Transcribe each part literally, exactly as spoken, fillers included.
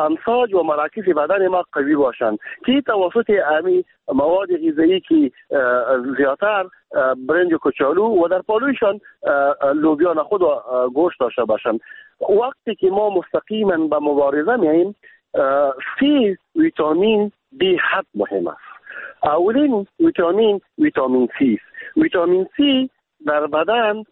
انساج و مراکز بدن ما قوی باشند که توسط امی مواد غذایی که زیادتر برنج و کچالو و در پالویشان لوبیا نخود و گوشت داشته باشند. وقتی که ما مستقیما به مبارزه میاییم، سی ویتامین بی حد مهم است. اولین ویتامین ویتامین سی است. ویتامین سی در بدن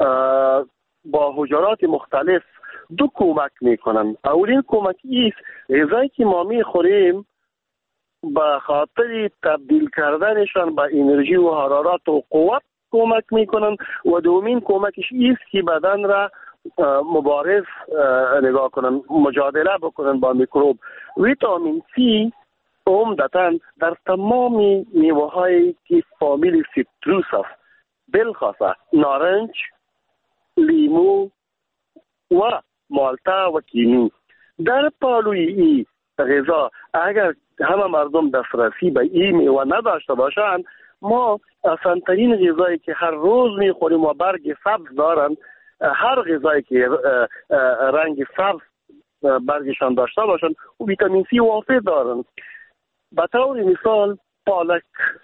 با حجرات مختلف دو کمک میکنن. اولین کمک ایست غذایی که ما میخوریم به خاطر تبدیل کردنشان به انرژی و حرارت و قوت کمک میکنن و دومین کمکش ایست که بدن را مبارز نگاه کنن، مجادله بکنن با میکروب. ویتامین سی عمدتاً در تمام میوه هایی که فامیل سیتروس است، بالخاصه نارنج، لیمو و مالتا و کینو. در پالوی ای غذا اگر همه مردم دسترسی به این میوه نداشته باشند، ما آسان‌ترین غذایی که هر روز میخوریم و برگ سبز دارند، هر غذایی که رنگ سبز برگشان داشته باشند و ویتامین سی وافر دارند. به طور مثال پالک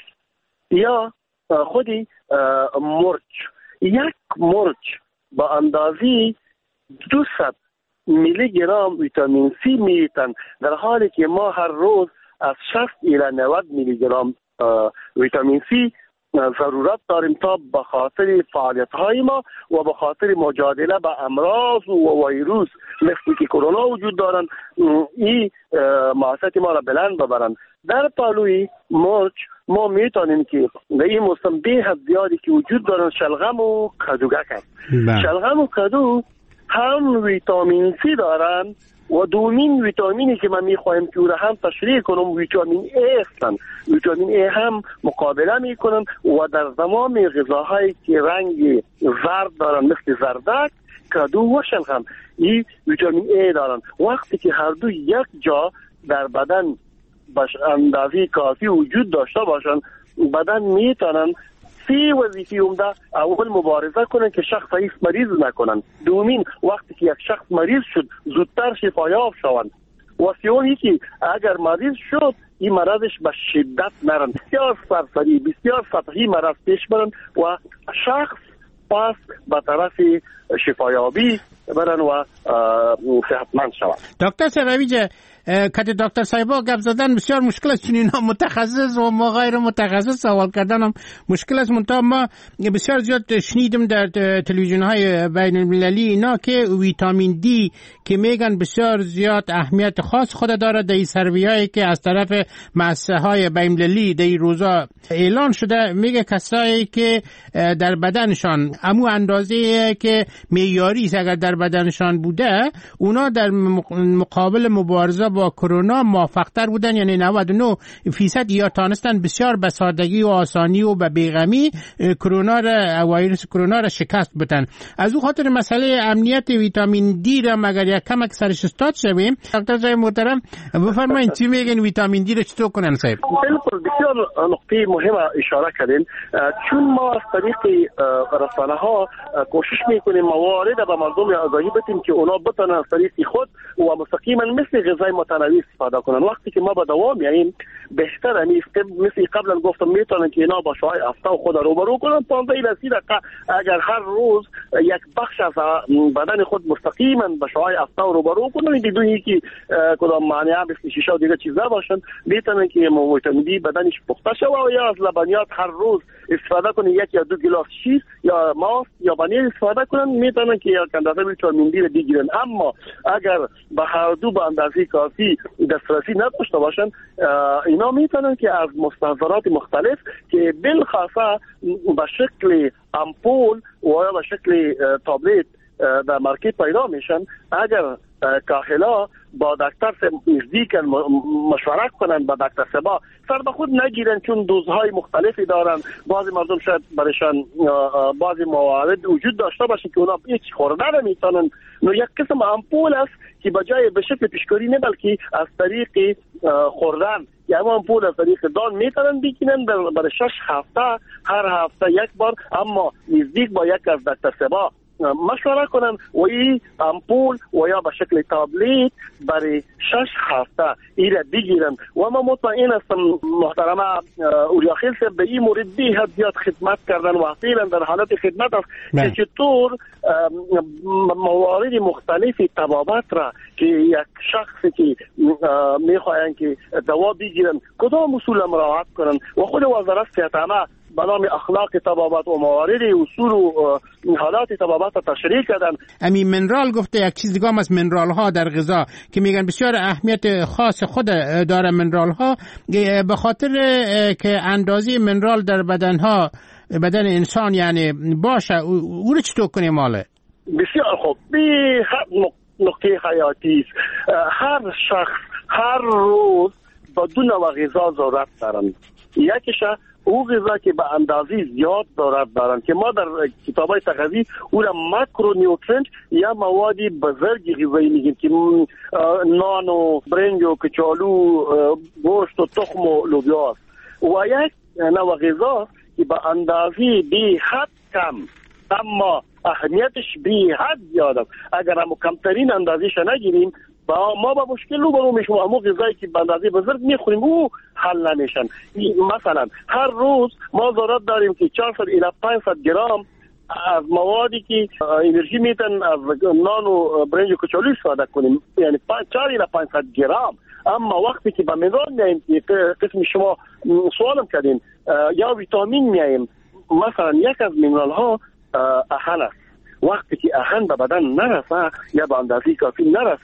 یا خودی مرچ، یک مرچ با اندازی دویست میلی گرم ویتامین سی میتن، در حالی که ما هر روز از شصت الی نود میلی گرم ویتامین سی ضرورت داریم تا به خاطر فعالیت های ما و به خاطر مجادله با امراض و ویروس مثل که کرونا وجود دارند، این معافیت ما را بلند ببرند. در پالوی مرچ ما میتونیم که در این موسم به حد زیادی که وجود دارند شلغم و کدوگک است. شلغم و کدو هم ویتامین سی دارند و دومین ویتامینی که من میخوایم که او را هم تشریح کنم ویتامین ای هستند. ویتامین ای هم مقابله میکنن و در تمام غذاهایی که رنگ زرد دارن مثل زردک، کدو و شلغم این ویتامین ای دارن. وقتی که هر دو یک جا در بدن باش اندازه کافی وجود داشته باشن، بدن میتونن سی وظیفه عمده اول مبارزه کنن که شخص ایست مریض نکنن. دومین وقتی که یک شخص مریض شد زودتر شفایاب شوند. و سیومی که اگر مریض شد این مرضش به شدت نرن، بسیار سرسری بسیار سطحی مرض پیش برن و شخص پس به طرف شفایابی برن و صحتمند شوند. دکتر سرویجه کتی دکتر صاحبا گپ زدن بسیار مشکل است، چون اینا متخصص و ما غیر متخصص سوال کردن هم مشکل است. منتها ما بسیار زیاد شنیدم در تلویزیون های بین المللی اینا که ویتامین دی که میگن بسیار زیاد اهمیت خاص خود داره. در این سروی هایی که از طرف مؤسسه های بین المللی در این روزا اعلان شده، میگه کسایی که در بدنشان امو اندازه که معیاری است اگر در بدنشان بوده، اونا در مقابل مبارزه با کرونا موفق‌تر بودن، یعنی نود و نه فیصد یا تانستن بسیار به سادگی و آسانی و به بیغمی کرونا را ویروس کرونا را شکست بدن. از او خاطر مسئله امنیت ویتامین دی را مگر یک کمک سرش استاد شویم. دکتر صاحب محترم بفرمایید چی میگن ویتامین دی را چطور کنن صاحب؟ بالکل بسیار نقطه مهم اشاره کردین، چون ما از طریق رسانه ها کوشش میکنیم موارد به مردم آگاهی بدیم که اونا بتونن از طریق خود و مستقیما مثل غذای متنوع استفاده کنن. وقتی که ما به دوام میاییم بهتر است، مثل قبلا گفتم میتونن که اینا با شعاع افتا خود رو برو کنن پانزده الی سی دقیقه. اگر هر روز یک بخش از بدن خود مستقیما با شعاع افتا رو برو کنن بدون اینکه کدام مانع مثل شیشه و دیگه چیزا باشن، میتونن که ویتامین دی بدنش پخته شه و یا از لبنیات هر روز استفاده کنن، یک یا دو گلاس شیر یا ماست یا پنیر استفاده کنن، میتونن که یک اندازه ویتامین دی رو بگیرن. اما اگر به هر دو به اندازه کافی دسترسی نداشته باشن، اینا میتونن که از مستحضرات مختلف که بالخاصه به شکل امپول و یا به شکل تابلت در مارکت پیدا میشن، اگر کاهلا با دکتر نزدیک مشورت کنن با دکتر سبا سر به خود نگیرن، چون دوزهای مختلفی دارن. بعضی مردم شاید برشان بعضی موارد وجود داشته باشه که اونا هیچ خورده نمیتونن. نو یک قسم امپول است که بجای به شکل پیشکاری نه بلکه از طریق خوردن یا هم امپول از طریق دان میتونن بگیرن برای شش هفته، هر هفته یک بار، اما نزدیک با یک از دکتر سبا مشوره کنن و این امپول و یا به شکل تابلیت برای شش هفته ایره بگیرن و ما مطمئن هستم محترمه اولیاخیل صاحب به این مورد بی حد زیاد خدمت کردن و فعلا در حالت خدمت است که چطور موارد مختلف طبابت را که یک شخصی که میخواین که دوا بگیرن کدام اصول مراعات کنن و خود وزارت صحت عامه به نام اخلاق طبابت و موارد اصول و حالات طبابت را تشریح کردن. امی منرال گفته یک چیز دیگه هم از منرال ها در غذا که میگن بسیار اهمیت خاص خود داره منرال ها به خاطر که اندازه منرال در بدن ها بدن انسان یعنی باشه او رو چطور کنیم ماله؟ بسیار خوب. بی نقطه حیاتی هر شخص هر روز با دو نوع غذا ضرورت دارن. یکیش او غذا که به اندازه زیاد ضرورت دارن که ما در کتابای تغذیه او را ماکرو نیوترینت یا مواد بزرگ غذایی میگیم که نان و برنج و کچالو گوشت و تخم و لوبیا است و یک نوع غذا که به اندازه بی حد کم اما اهمیتش بی حد زیاد است. اگر ما کمترین اندازه‌اش نگیریم با ما با مشکل روبرو میشیم. اما غذایی که به اندازه بزرگ میخوریم او حل نمیشن. مثلا هر روز ما ضرورت داریم که چهارصد الی پانصد گرم از موادی که انرژی میتن از نان و برنج و کچالو استفاده کنیم، یعنی چهار الی پانصد گرم. اما وقتی که به منرال میایم که قسم شما سوالم کردین یا ویتامین میایم، مثلا یک از منرال ها اهن است. وقتی که اهن به بدن نرسه یا به اندازه کافی نرسه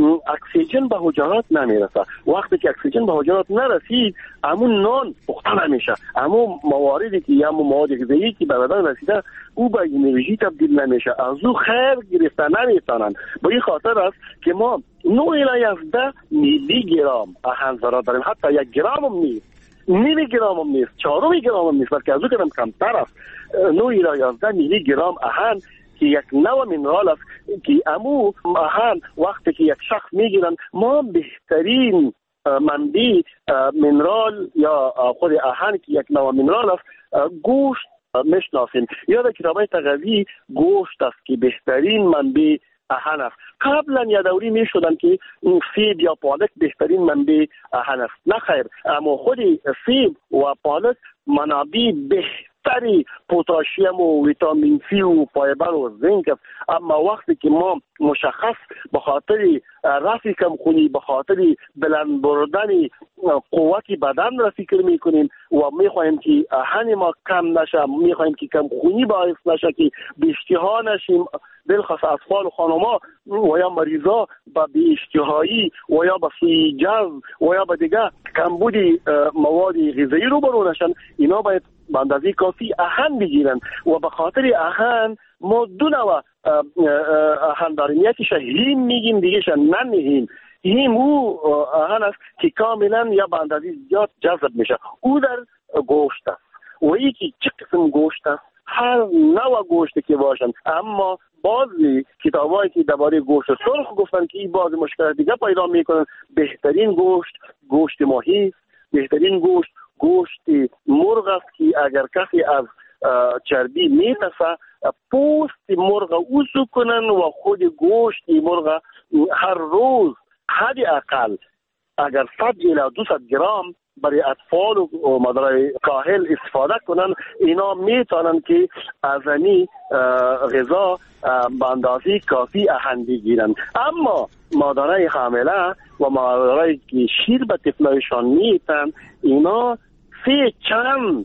اکسیژن به حجرات نمیرسه. وقتی که اکسیژن به حجرات نرسید همون نان پخته نمیشه، همون مواردی که یا مواد غذایی که به بدن رسیده او به انرژی تبدیل نمیشه، از او خیر گرفته نمیتونن. به این خاطر است که ما نه الی یازده میلی گرم اهن ضرورت داریم. حتی یک گرم هم نیست، نیم گرم هم نیست، چهارم گرم هم نیست، بلکه از او کم کمتر است. نه الی یازده میلی گرم اهن که یک نوع منرال است که امو اهن وقتی که یک شخص میگیرن ما بهترین منبع منرال یا خود اهن که یک نوع منرال است گوشت میشناسیم. یا در کتابای تغذیه گوشت است که بهترین منبع اهن است. قبلا یا دوری می شدن که سیب یا پالک بهترین منبع اهن است. نه خیر، اما خود سیب و پالک منابع بهتری پتاسیم و ویتامین سی و فایبر و زینک است. اما وقتی که ما مشخص به خاطر رفع کمخونی، به خاطر بلند بردن قوت بدن را فکر میکنیم و میخواهیم که اهن ما کم نشه، میخواهیم که کمخونی باعث نشه که به اشتها نشیم، بالخصوص اطفال و خانم‌ها و یا مریضا با بی اشتهایی و یا با سوی جذب و یا با دیگه کمبود مواد غذایی رو برو نشن، اینا باید به اندازه کافی اهن بگیرن. و به خاطر اهن ما دو نوع اهن داریم، یکیش هیم میگیم، دیگهش نن هیم. هیم او اهن است که کاملا یا به اندازه زیاد جذب میشه، او در گوشت است. و یکی چه قسم گوشت است؟ هر نوع گوشتی که باشن. اما بعضی کتابایی که درباره گوشت سرخ گفتن که این بعضی مشکلات دیگه پیدا میکنن. بهترین گوشت گوشت ماهی، بهترین گوشت گوشت مرغ است که اگر کسی از چربی میترسه پوست مرغ اوسو کنن و خود گوشت مرغ هر روز حد اقل اگر صد الی دویست گرم برای اطفال و مادرای کاهل استفاده کنن، اینا میتونن که از این غذا به اندازه کافی اهن بگیرن. اما مادرای حامله و مادرای که شیر به طفلایشان میتن اینا سه چند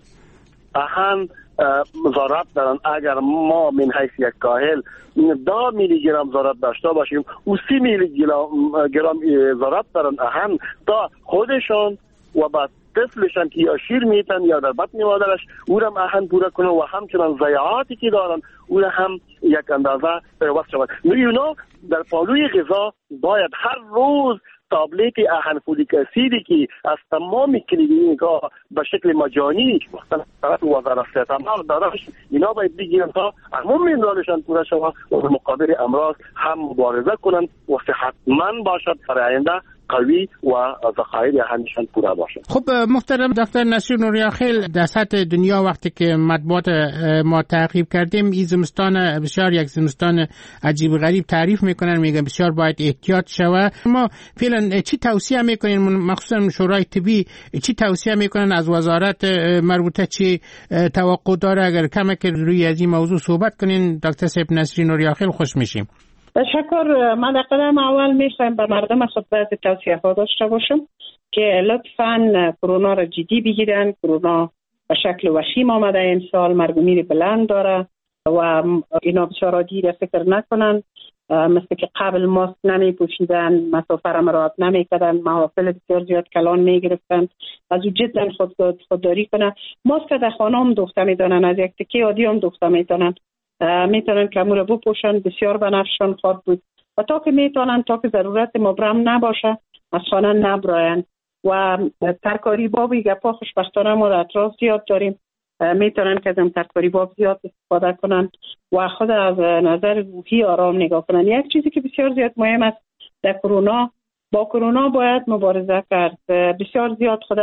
اهن ضرورت دارن. اگر ما من حیث یک کاهل دو میلی گرم ضرورت داشته باشیم و سی میلی گرم ضرورت دارن اهن تا خودشان و بعد طفلشان که یا شیر میتن یا در بطن مادرش او را اهن پورا کنن و همچنان ضیاعاتی که دارن او را هم یک اندازه پیوست شود. اینا در پالوی غذا باید هر روز تابلت اهن فولیک اسیدی که از تمام کلینیک‌ها به شکل مجانی طرف وزارت صحت عامه دارش اینا باید بگیرن تا همون منرالشان پورا شود و به مقابل امراض هم مبارزه کنن و صحتمند باشد برای آینده قوی و ذخایر همشان پورا باشه. خب محترم دکتر نصیر نوریاخیل، در سطح دنیا وقتی که مطبوعات ما تعقیب کردیم این زمستان بسیار یک زمستان عجیب غریب تعریف میکنن، میگن بسیار باید احتیاط شود. ما فعلا چی توصیه میکنین، مخصوصا شورای طبی چی توصیه میکنن از وزارت مربوطه، چی توقع داره؟ اگر کمک روی از این موضوع صحبت کنین دکتر صاحب نصیر نوریاخیل خوش میشیم. تشکر. من در قدم اول میخوایم به مردم خود بعض توصیه ها داشته باشم که لطفاً کرونا را جدی بگیرن. کرونا به شکل وخیم آمده امسال، مرگ و میر بلند داره و اینا بسیار دیر فکر نکنن، مثل که قبل ماسک نمی پوشیدن، مسافه را مراعات نمی کردن، محافل بسیار زیاد کلان می گرفتن، از او جدا خود خودداری کنن. ماسک در خانه هم دوخته می دانن، از یک تکی عادی هم دوخته می دانن، میتونن که امور بپوشن، بسیار بنفشان خواهد بود و تا که میتونن، تا که ضرورت مبرم نباشه از خانه نبراین. و ترکاری بابی گپا خوشبختانه ما در اطراف زیاد داریم، میتونن که از این ترکاری باب زیاد استفاده کنن و خود از نظر روحی آرام نگاه کنن. یک چیزی که بسیار زیاد مهم است در کرونا، با کرونا باید مبارزه کرد. بسیار زیاد خود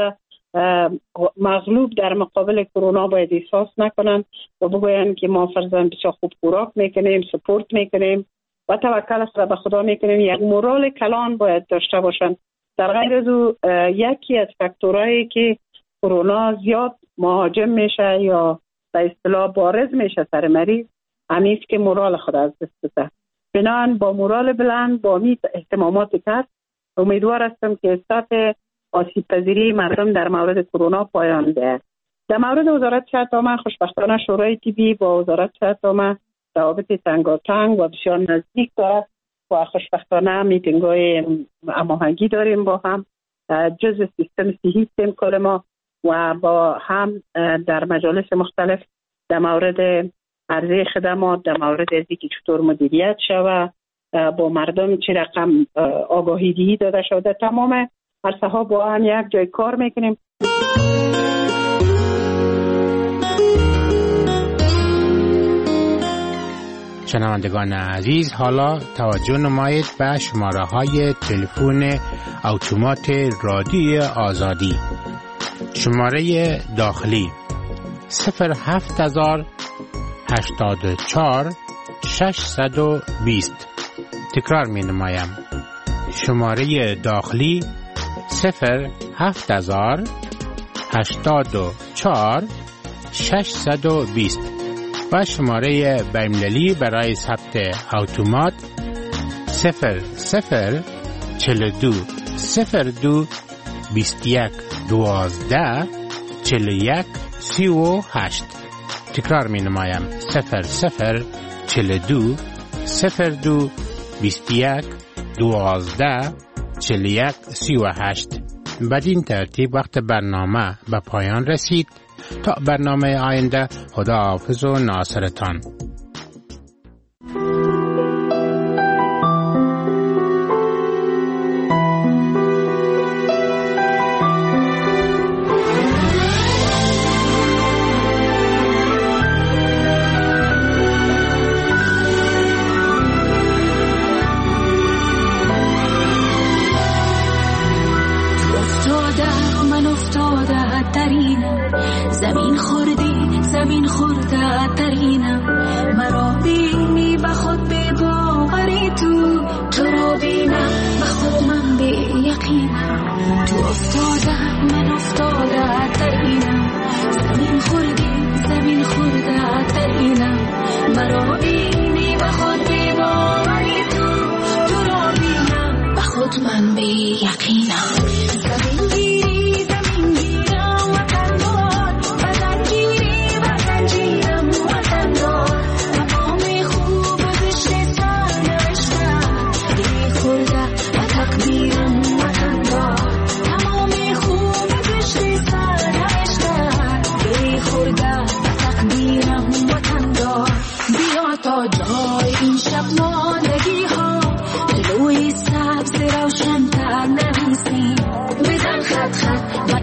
مغلوب در مقابل کرونا باید احساس نکنن و بگوین که ما فرضاً بسیار خوب خوراک میکنیم، سپورت میکنیم و توکل خود به خدا میکنیم. یک مورال کلان باید داشته باشن. در غیر از او یکی از فاکتورهایی که کرونا زیاد مهاجم میشه یا به اصطلاح بارز میشه سر مریض، همین است که مورال خود از دست بده. بنابراین با مورال بلند، با امید اهتمامات کرد، امیدوار هستم که سطح آسیب پذیری مردم در مورد کرونا پایان ده. در مورد وزارت صحت عامه، خوشبختانه شورای طبی با وزارت صحت عامه روابط تنگاتنگ و بسیار نزدیک دارد و خوشبختانه میتینگ‌های هماهنگی داریم با هم، جزء سیستم صحی کل ما و با هم در مجالس مختلف در مورد عرضه خدمات، در مورد از اینکه چطور مدیریت شود، با مردم چه رقم آگاهی دهی داده شده، تمام عرصه ها با هم یک جای کار میکنیم. شنوندگان عزیز، حالا توجه نمایید به شماره های تلفن اتومات رادیوی آزادی. شماره داخلی صفر هفت هزار هشتاد و چهار ششصد و بیست. تکرار می نمایم. شماره داخلی صفر هفت هزار هشتاد و چهار ششصد و بیست و شماره بین‌المللی برای ثبت اتومات صفر صفر چهل و دو صفر دو بیست و یک دوازده چهل و یک سی و هشت. تکرار می نمایم. صفر صفر چهل و دو صفر دو بیست و یک دوازده چهل و یک سی و هشت. بدین ترتیب وقت برنامه به پایان رسید. تا برنامه آینده، خدا حافظ و ناصرتان. زمین خوردی زمین خورده ترینم، مرا بینی به خود به باوری، تو تو را بینم به خود من به یقینم، تو افتاده من افتاده ترینم، زمین خوردی زمین خورده ترینم، مرا بینی به خود به باوری، تو تو را بینم به خود من به یقینم. زمین گیری زمین گیرم وطن دار، وطن گیری وطن جیرم وطن دار، مقام خوب بشر سرنوشتم، گری خورده و تقدیرم وطن دار، تمام خوب بشر سرنوشتم، گری خورده و تقدیرم وطن دار. بیا تا جای این شب ماندگی ها، جلوی سبز روشن تر نویسیم، بزن خط خط